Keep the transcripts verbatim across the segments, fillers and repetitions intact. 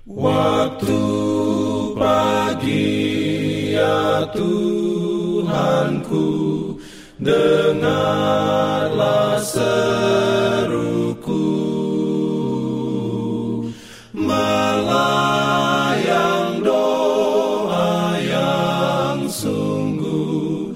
Waktu pagi ya Tuhanku, dengarlah seruku, melayang doa yang sungguh,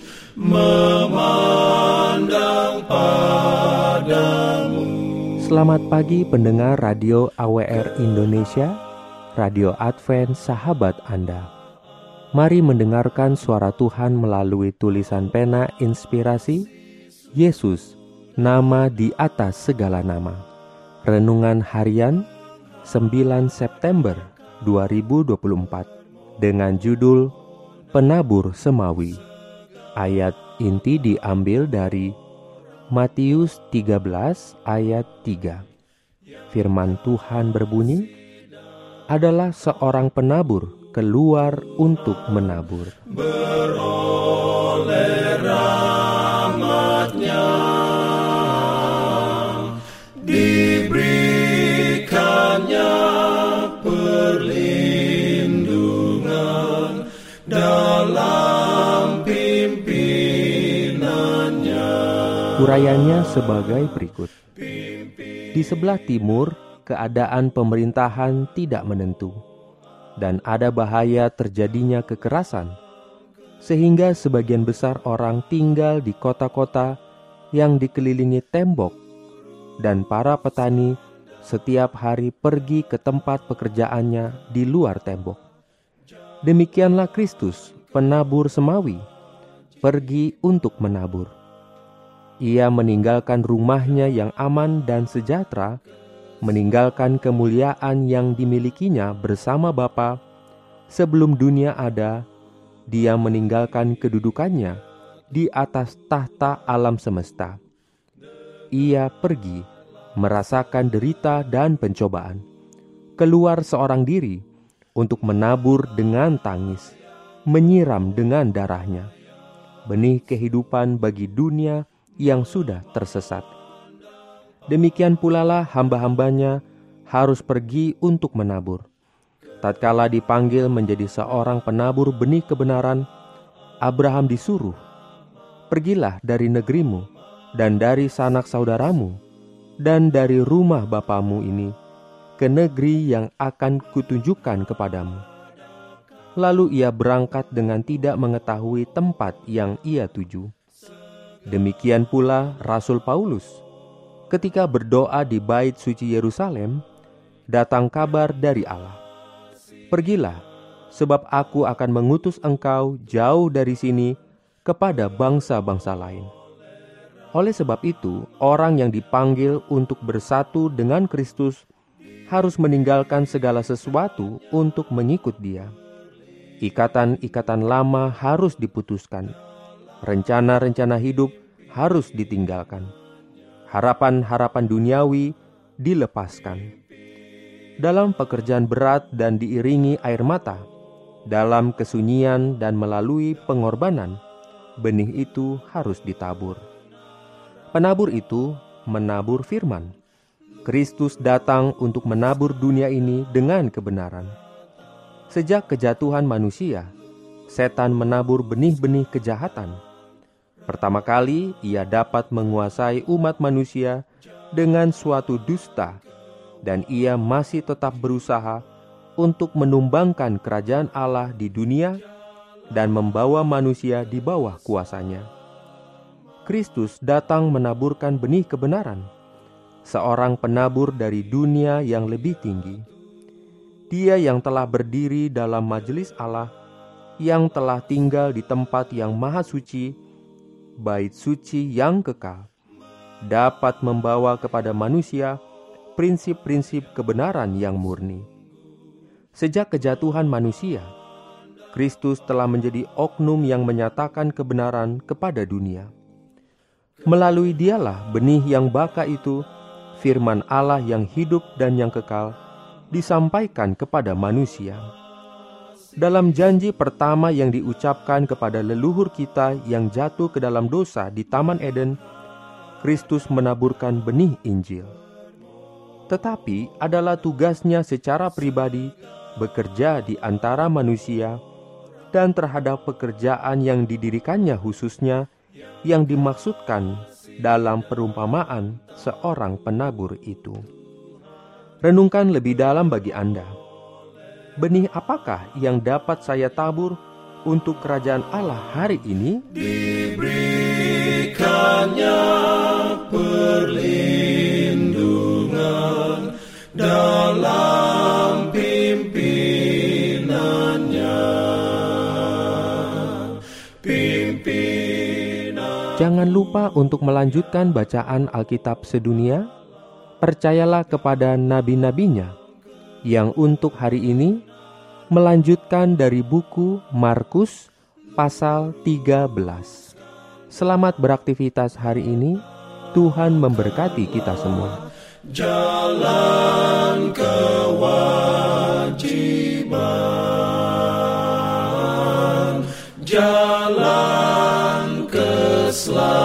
memandang padamu. Selamat pagi pendengar Radio A W R Indonesia, Radio Advent sahabat Anda. Mari mendengarkan suara Tuhan melalui tulisan pena inspirasi Yesus, nama di atas segala nama. Renungan harian sembilan September dua ribu dua puluh empat dengan judul Penabur Semawi. Ayat inti diambil dari Matius tiga belas ayat tiga. Firman Tuhan berbunyi, adalah seorang penabur keluar untuk menabur. Beroleh rahmat-Nya, diberikannya perlindungan dalam pimpinannya. Urayanya sebagai berikut. Di sebelah timur, keadaan pemerintahan tidak menentu, dan ada bahaya terjadinya kekerasan, sehingga sebagian besar orang tinggal di kota-kota yang dikelilingi tembok, dan para petani setiap hari pergi ke tempat pekerjaannya di luar tembok. Demikianlah Kristus, penabur semawi, pergi untuk menabur. Ia meninggalkan rumahnya yang aman dan sejahtera, meninggalkan kemuliaan yang dimilikinya bersama Bapa. Sebelum dunia ada, Dia meninggalkan kedudukannya di atas tahta alam semesta. Ia pergi merasakan derita dan pencobaan, keluar seorang diri untuk menabur dengan tangis, menyiram dengan darahnya benih kehidupan bagi dunia yang sudah tersesat. Demikian pula lah hamba-hambanya harus pergi untuk menabur. Tatkala dipanggil menjadi seorang penabur benih kebenaran, Abraham disuruh, pergilah dari negerimu dan dari sanak saudaramu dan dari rumah bapamu ini ke negeri yang akan kutunjukkan kepadamu. Lalu ia berangkat dengan tidak mengetahui tempat yang ia tuju. Demikian pula Rasul Paulus. Ketika berdoa di bait suci Yerusalem, datang kabar dari Allah. Pergilah, sebab aku akan mengutus engkau jauh dari sini kepada bangsa-bangsa lain. Oleh sebab itu, orang yang dipanggil untuk bersatu dengan Kristus harus meninggalkan segala sesuatu untuk mengikut Dia. Ikatan-ikatan lama harus diputuskan. Rencana-rencana hidup harus ditinggalkan. Harapan-harapan duniawi dilepaskan. Dalam pekerjaan berat dan diiringi air mata, dalam kesunyian dan melalui pengorbanan, benih itu harus ditabur. Penabur itu menabur firman. Kristus datang untuk menabur dunia ini dengan kebenaran. Sejak kejatuhan manusia, setan menabur benih-benih kejahatan. Pertama kali ia dapat menguasai umat manusia dengan suatu dusta, dan ia masih tetap berusaha untuk menumbangkan kerajaan Allah di dunia dan membawa manusia di bawah kuasanya. Kristus datang menaburkan benih kebenaran, seorang penabur dari dunia yang lebih tinggi. Dia yang telah berdiri dalam majelis Allah, yang telah tinggal di tempat yang maha suci, bait suci yang kekal, dapat membawa kepada manusia prinsip-prinsip kebenaran yang murni. Sejak kejatuhan manusia, Kristus telah menjadi oknum yang menyatakan kebenaran kepada dunia. Melalui Dialah benih yang baka itu, firman Allah yang hidup dan yang kekal, disampaikan kepada manusia. Dalam janji pertama yang diucapkan kepada leluhur kita yang jatuh ke dalam dosa di Taman Eden, Kristus menaburkan benih Injil. Tetapi adalah tugasnya secara pribadi bekerja di antara manusia, dan terhadap pekerjaan yang didirikannya khususnya, yang dimaksudkan dalam perumpamaan seorang penabur itu. Renungkan lebih dalam bagi Anda. Benih apakah yang dapat saya tabur untuk kerajaan Allah hari ini? Diberikannya perlindungan dalam pimpinannya. Pimpinan. Jangan lupa untuk melanjutkan bacaan Alkitab sedunia. Percayalah kepada nabi-nabinya yang untuk hari ini melanjutkan dari buku Markus pasal tiga belas. Selamat beraktivitas hari ini. Tuhan memberkati kita semua. Jalan kewajiban, jalan keselamatan.